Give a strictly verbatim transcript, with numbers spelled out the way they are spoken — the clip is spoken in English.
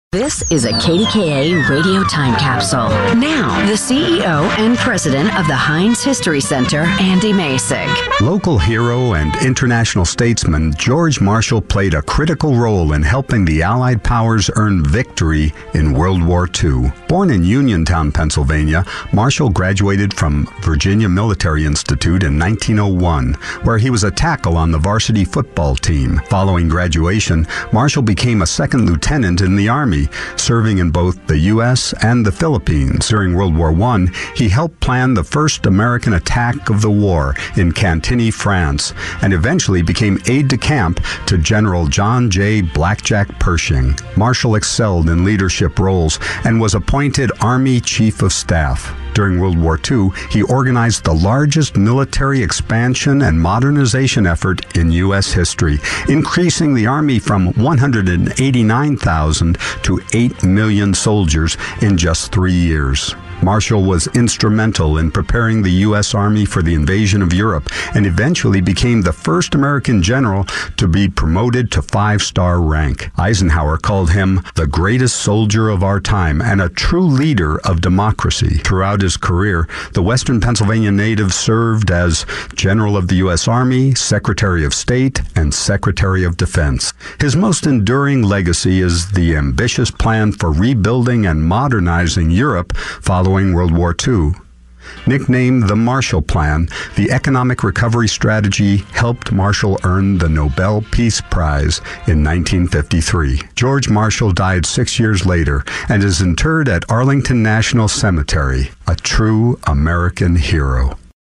This is a K D K A radio time capsule. Now, the C E O and president of the Heinz History Center, Andy Masich. Local hero and international statesman George Marshall played a critical role in helping the Allied powers earn victory in World War Two. Born in Uniontown, Pennsylvania, Marshall graduated from Virginia Military Institute in nineteen oh one, where he was a tackle on the varsity football team. Following graduation, Marshall became a second lieutenant in the Army, serving in both the U S and the Philippines. During World War One, he helped plan the first American attack of the war in Cantigny, France, and eventually became aide-de-camp to General John J. Blackjack Pershing. Marshall excelled in leadership roles and was appointed Army Chief of Staff. During World War Two, he organized the largest military expansion and modernization effort in U S history, increasing the Army from one hundred eighty-nine thousand to eight million soldiers in just three years. Marshall was instrumental in preparing the U S Army for the invasion of Europe and eventually became the first American general to be promoted to five-star rank. Eisenhower called him the greatest soldier of our time and a true leader of democracy. Throughout his career, the Western Pennsylvania native served as General of the U S Army, Secretary of State, and Secretary of Defense. His most enduring legacy is the ambitious plan for rebuilding and modernizing Europe following World War Two. Nicknamed the Marshall Plan, the economic recovery strategy helped Marshall earn the Nobel Peace Prize in nineteen fifty-three. George Marshall died six years later and is interred at Arlington National Cemetery, a true American hero.